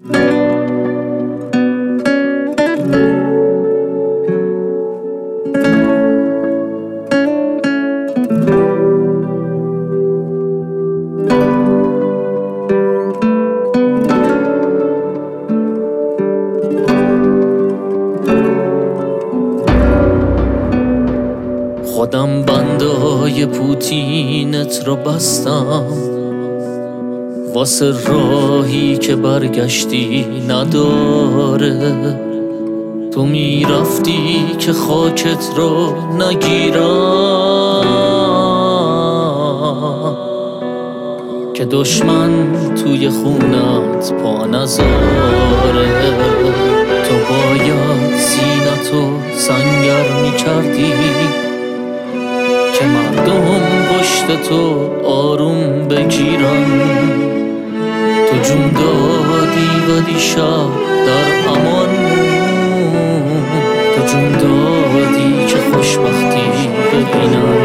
خودم بندای پوتینت رو بستم واسه راهی که برگشتی نداره. تو میرفتی که خاکت رو نگیرم، که دشمن توی خونت پا نذاره. تو باید سینتو سنگر میکردی که مردم پشت تو آروم بگیرن. تو جون دادی و دیشب در امان، تو جون دادی که خوشبختی ببینم.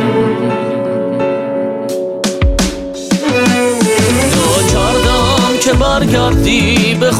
دعا کردم که برگردی به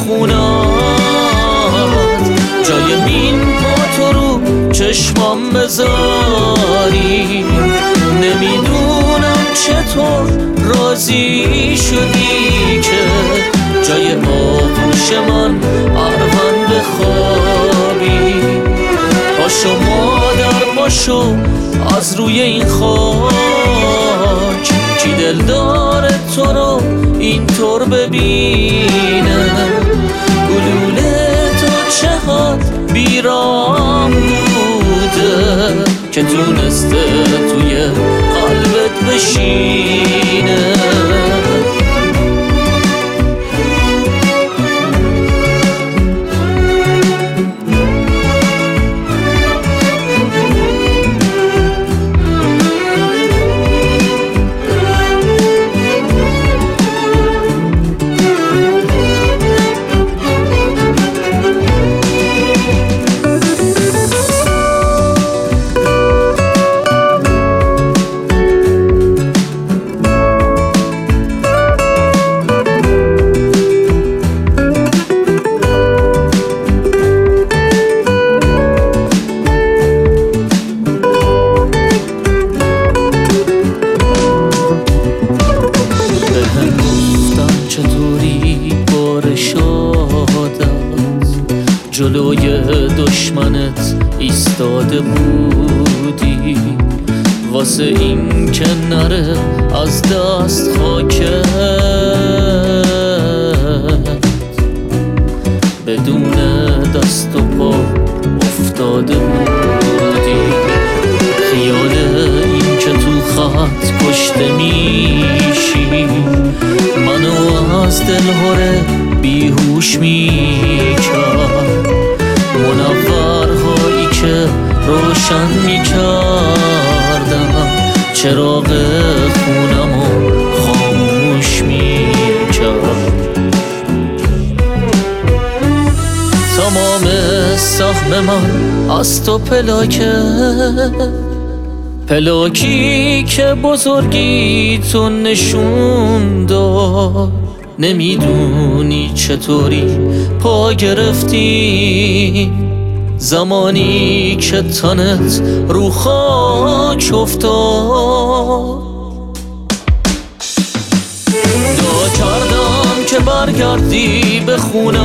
خونت، جای مین با تو رو چشمام بذاری. نمیدونم چطور راضی شدی که جای آغوش من اروان بخوابی. پاشو مادر پاشو از روی این خاک، کی دل داره تو رو اینطور ببینه. گلوله تو چه حال بیرام بوده که تونسته توی قلبت بشینه. چطوری بار شادت جلوی دشمنت ایستاده بودی، واسه این که نره از دست خاکت. بدون دست و پا افتاده بودی، خیال این که تو خط کشته میشی منو از دلهره بیهوش میکرد. منورهایی که روشن میکردم چراغ خونمو خاموش میکرد. تمام سهم من از تو پلاکی که بزرگی تو نشون داد. نمیدونی چطوری پا گرفتی زمانی که تنت رو خاک افتاد. دعا کردم که برگردی به خونت،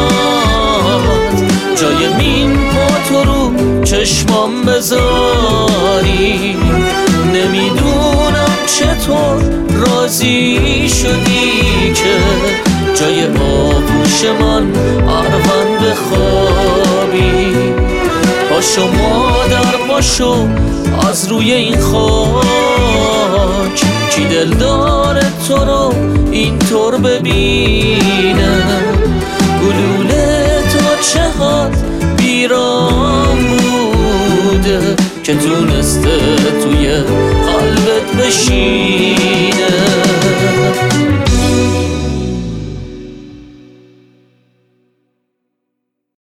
جای مین با تو رو چشمام بذاری. نمیدونم چطور راضی شدی که جای آغوش من اروان بخوابی. پاشو مادر پاشو از روی این خاک، کی دل داره تو رو اینطور ببینه. گلوله تو چه حال بیرام بوده که تونسته توی قلبت بشینه.